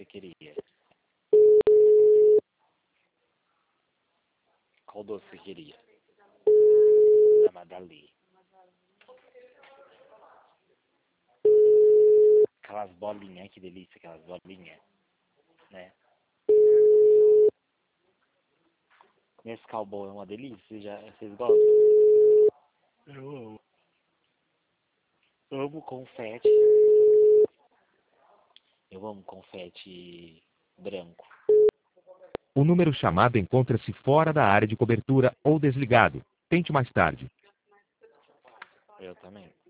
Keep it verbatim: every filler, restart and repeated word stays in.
você queria? Qual doce você queria? Da Madali. Aquelas bolinhas, que delícia, aquelas bolinhas, né? Nescau bom é uma delícia, vocês, já, vocês gostam? Eu amo. Eu amo confete. Eu amo confete branco. O número chamado encontra-se fora da área de cobertura ou desligado. Tente mais tarde. Eu também.